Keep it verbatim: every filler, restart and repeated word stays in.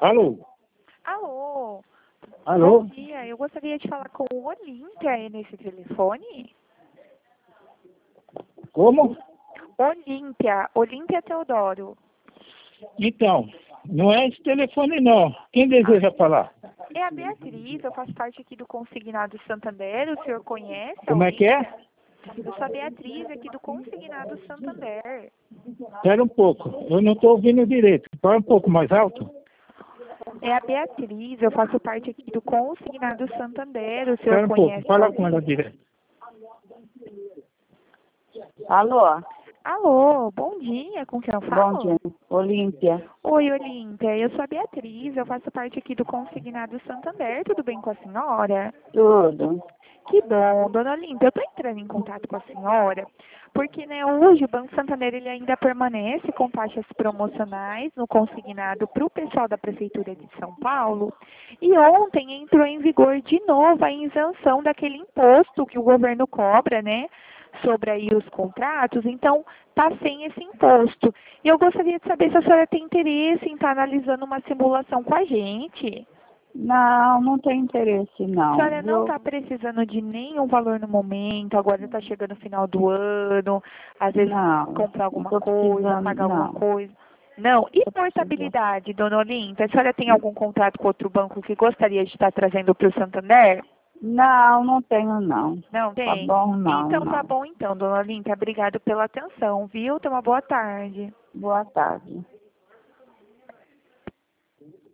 Alô? Alô? Alô? Bom dia, eu gostaria de falar com o Olímpia aí nesse telefone. Como? Olímpia, Olímpia Teodoro. Então, não é esse telefone não. Quem deseja falar? É a Beatriz, eu faço parte aqui do Consignado Santander, o senhor conhece a Como é que Olímpia? é? Eu sou a Beatriz aqui do Consignado Santander. Espera um pouco, eu não estou ouvindo direito. Fala um pouco mais alto. É a Beatriz, eu faço parte aqui do Consignado Santander, o senhor Espera um pouco, conhece a fala com ela Olímpia? direito. Alô, Alô, bom dia, com quem eu bom falo? dia, Olímpia. Oi, Olímpia, eu sou a Beatriz, eu faço parte aqui do Consignado Santander, tudo bem com a senhora? Tudo. Que bom, dona Olímpia, eu estou entrando em contato com a senhora, porque né, hoje o Banco Santander ele ainda permanece com taxas promocionais no consignado para o pessoal da Prefeitura de São Paulo, e ontem entrou em vigor de novo a isenção daquele imposto que o governo cobra, né, sobre aí os contratos, então está sem esse imposto. E eu gostaria de saber se a senhora tem interesse em estar analisando uma simulação com a gente. Não, não tem interesse A não, senhora não viu? está precisando de nenhum valor no momento, agora está chegando o final do ano, às vezes Não, comprar não alguma tô coisa, precisando, pagar alguma não. coisa. Não. E Tô precisando. portabilidade, dona Olímpia? A senhora tem algum contrato com outro banco que gostaria de estar trazendo para o Santander? Não, não tenho não. Não Tá tem? bom, não, Então tá não. bom então, dona Olímpia. Obrigado pela atenção, viu? Tenha uma boa tarde. Boa tarde.